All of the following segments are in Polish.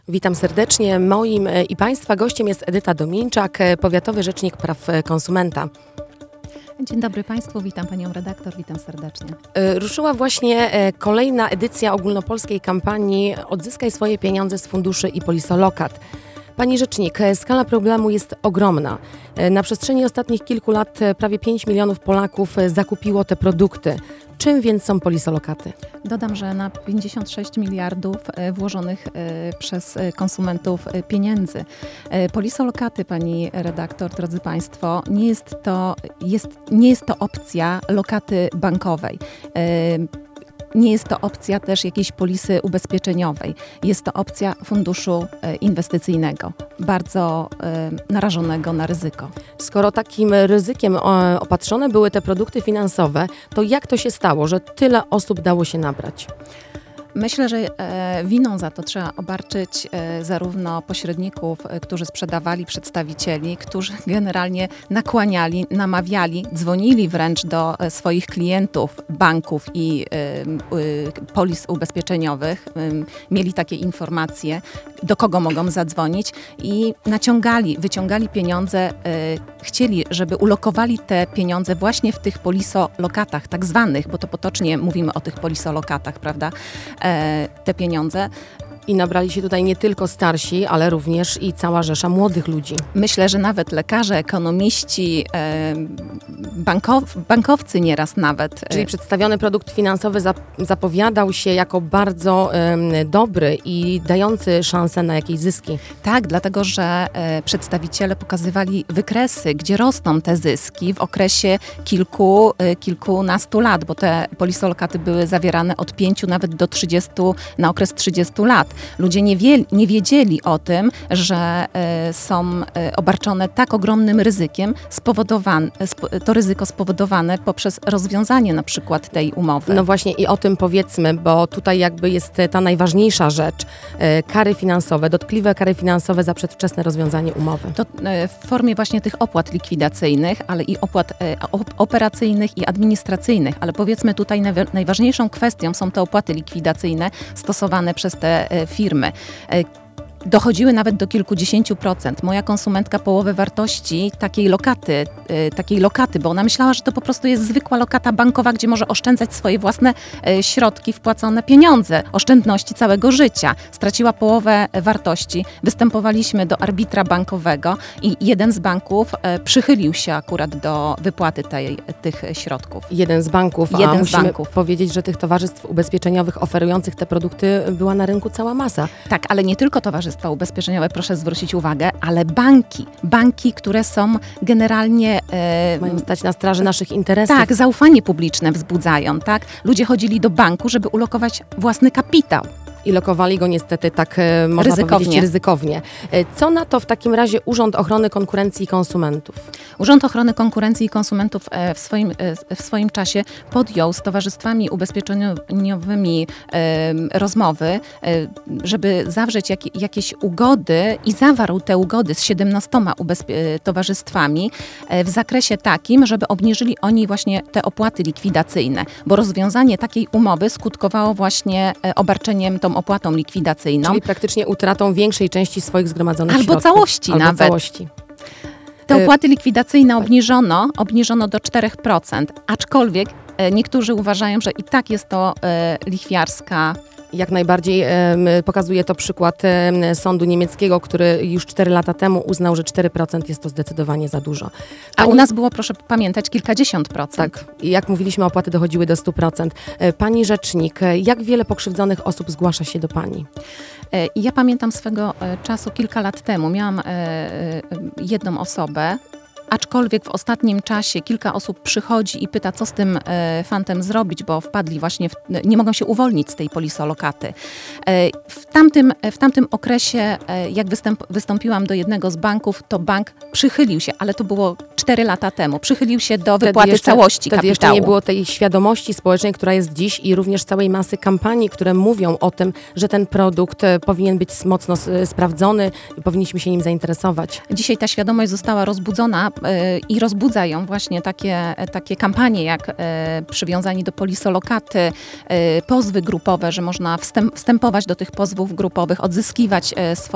Witam serdecznie. Moim i Państwa gościem jest Edyta Domińczak, Powiatowy Rzecznik Praw Konsumenta. Dzień dobry Państwu, witam Panią redaktor, witam serdecznie. Ruszyła właśnie kolejna edycja ogólnopolskiej kampanii Odzyskaj swoje pieniądze z funduszy i polisolokat. Pani Rzecznik, skala problemu jest ogromna. Na przestrzeni ostatnich kilku lat prawie 5 milionów Polaków zakupiło te produkty. Czym więc są polisolokaty? Dodam, że na 56 miliardów włożonych przez konsumentów pieniędzy. Polisolokaty, Pani redaktor, drodzy Państwo, nie jest to opcja lokaty bankowej. Nie jest to opcja też jakiejś polisy ubezpieczeniowej. Jest to opcja funduszu inwestycyjnego, bardzo narażonego na ryzyko. Skoro takim ryzykiem opatrzone były te produkty finansowe, to jak to się stało, że tyle osób dało się nabrać? Myślę, że winą za to trzeba obarczyć zarówno pośredników, którzy sprzedawali, przedstawicieli, którzy generalnie nakłaniali, namawiali, dzwonili wręcz do swoich klientów, banków i polis ubezpieczeniowych. Mieli takie informacje, do kogo mogą zadzwonić i wyciągali pieniądze, chcieli, żeby ulokowali te pieniądze właśnie w tych polisolokatach, tak zwanych, bo to potocznie mówimy o tych polisolokatach, prawda? Te pieniądze. I nabrali się tutaj nie tylko starsi, ale również i cała rzesza młodych ludzi. Myślę, że nawet lekarze, ekonomiści, bankowcy nieraz nawet. Czyli przedstawiony produkt finansowy zapowiadał się jako bardzo dobry i dający szansę na jakieś zyski. Tak, dlatego że przedstawiciele pokazywali wykresy, gdzie rosną te zyski w okresie kilkunastu lat, bo te polisolokaty były zawierane od 5 nawet do 30, na okres 30 lat. Ludzie nie wiedzieli o tym, że są obarczone tak ogromnym ryzykiem, to ryzyko spowodowane poprzez rozwiązanie na przykład tej umowy. No właśnie i o tym powiedzmy, bo tutaj jakby jest ta najważniejsza rzecz. Kary finansowe, dotkliwe kary finansowe za przedwczesne rozwiązanie umowy. To w formie właśnie tych opłat likwidacyjnych, ale i opłat operacyjnych i administracyjnych. Ale powiedzmy tutaj najważniejszą kwestią są te opłaty likwidacyjne stosowane przez te firmy. Dochodziły nawet do kilkudziesięciu procent. Moja konsumentka połowę wartości takiej lokaty, bo ona myślała, że to po prostu jest zwykła lokata bankowa, gdzie może oszczędzać swoje własne środki, wpłacone pieniądze, oszczędności całego życia. Straciła połowę wartości. Występowaliśmy do arbitra bankowego i jeden z banków przychylił się akurat do wypłaty tych środków. Jeden z banków, a musimy powiedzieć, że tych towarzystw ubezpieczeniowych oferujących te produkty była na rynku cała masa. Tak, ale nie tylko towarzystwa ubezpieczeniowe, proszę zwrócić uwagę, ale banki, które są generalnie... mają stać na straży naszych interesów. Tak, zaufanie publiczne wzbudzają, tak? Ludzie chodzili do banku, żeby ulokować własny kapitał. I lokowali go niestety tak, można powiedzieć, ryzykownie. Co na to w takim razie Urząd Ochrony Konkurencji i Konsumentów? Urząd Ochrony Konkurencji i Konsumentów w swoim czasie podjął z towarzystwami ubezpieczeniowymi rozmowy, żeby zawrzeć jakieś ugody i zawarł te ugody z 17 towarzystwami w zakresie takim, żeby obniżyli oni właśnie te opłaty likwidacyjne, bo rozwiązanie takiej umowy skutkowało właśnie obarczeniem tą opłatą likwidacyjną. Czyli praktycznie utratą większej części swoich zgromadzonych środków. Albo całości. Te opłaty likwidacyjne obniżono do 4%, aczkolwiek niektórzy uważają, że i tak jest to lichwiarska. Jak najbardziej pokazuje to przykład sądu niemieckiego, który już 4 lata temu uznał, że 4% jest to zdecydowanie za dużo. A u nas było, proszę pamiętać, kilkadziesiąt procent. Tak, jak mówiliśmy, opłaty dochodziły do 100%. Pani rzecznik, jak wiele pokrzywdzonych osób zgłasza się do Pani? Ja pamiętam swego czasu, kilka lat temu, miałam jedną osobę, aczkolwiek w ostatnim czasie kilka osób przychodzi i pyta, co z tym fantem zrobić, bo wpadli właśnie, nie mogą się uwolnić z tej polisolokaty. W tamtym okresie, jak wystąpiłam do jednego z banków, to bank przychylił się, ale to było 4 lata temu, przychylił się do wypłaty całości kapitału. Wtedy jeszcze nie było tej świadomości społecznej, która jest dziś i również całej masy kampanii, które mówią o tym, że ten produkt powinien być mocno sprawdzony i powinniśmy się nim zainteresować. Dzisiaj ta świadomość została rozbudzona i rozbudzają właśnie takie kampanie jak przywiązani do polisolokaty, pozwy grupowe, że można wstępować do tych pozwów grupowych, odzyskiwać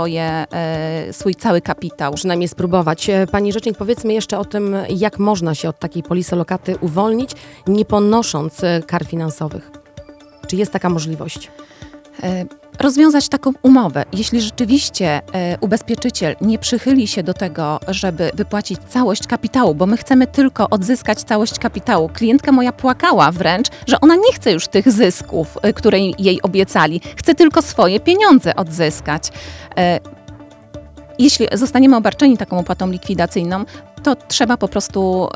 swój cały kapitał. Przynajmniej spróbować. Pani rzecznik, powiedzmy jeszcze o tym, jak można się od takiej polisolokaty uwolnić, nie ponosząc kar finansowych. Czy jest taka możliwość? Rozwiązać taką umowę. Jeśli rzeczywiście ubezpieczyciel nie przychyli się do tego, żeby wypłacić całość kapitału, bo my chcemy tylko odzyskać całość kapitału. Klientka moja płakała wręcz, że ona nie chce już tych zysków, które jej obiecali. Chce tylko swoje pieniądze odzyskać. Jeśli zostaniemy obarczeni taką opłatą likwidacyjną, to trzeba po prostu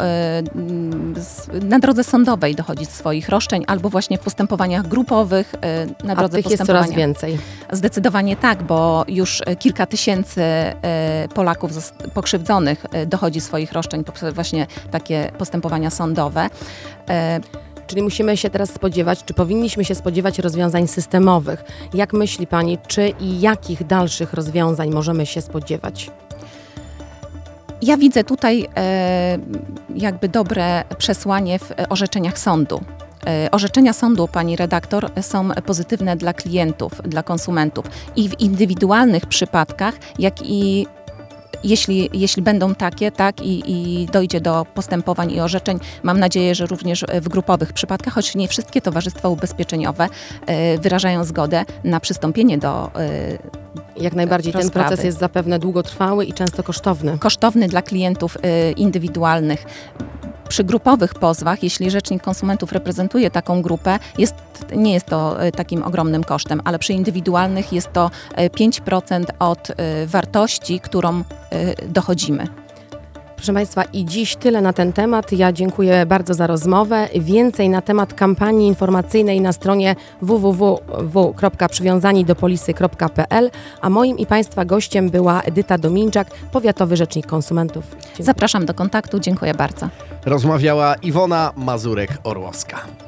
na drodze sądowej dochodzić swoich roszczeń albo właśnie w postępowaniach grupowych na drodze tych jest postępowania. coraz więcej. Zdecydowanie tak, bo już kilka tysięcy Polaków pokrzywdzonych dochodzi swoich roszczeń poprzez właśnie takie postępowania sądowe. Czyli musimy się teraz spodziewać, czy powinniśmy się spodziewać rozwiązań systemowych. Jak myśli Pani, czy i jakich dalszych rozwiązań możemy się spodziewać? Ja widzę tutaj jakby dobre przesłanie w orzeczeniach sądu. Orzeczenia sądu, pani redaktor, są pozytywne dla klientów, dla konsumentów i w indywidualnych przypadkach, jak i jeśli będą takie, tak, i dojdzie do postępowań i orzeczeń, mam nadzieję, że również w grupowych przypadkach, choć nie wszystkie towarzystwa ubezpieczeniowe wyrażają zgodę na przystąpienie do Jak najbardziej ten rozprawy. proces jest zapewne długotrwały i często kosztowny. Kosztowny dla klientów indywidualnych. Przy grupowych pozwach, jeśli rzecznik konsumentów reprezentuje taką grupę, nie jest to takim ogromnym kosztem, ale przy indywidualnych jest to 5% od wartości, którą dochodzimy. Proszę Państwa, i dziś tyle na ten temat. Ja dziękuję bardzo za rozmowę. Więcej na temat kampanii informacyjnej na stronie www.przywiązanidopolisy.pl, a moim i Państwa gościem była Edyta Dominczak, Powiatowy Rzecznik Konsumentów. Dziękuję. Zapraszam do kontaktu. Dziękuję bardzo. Rozmawiała Iwona Mazurek-Orłowska.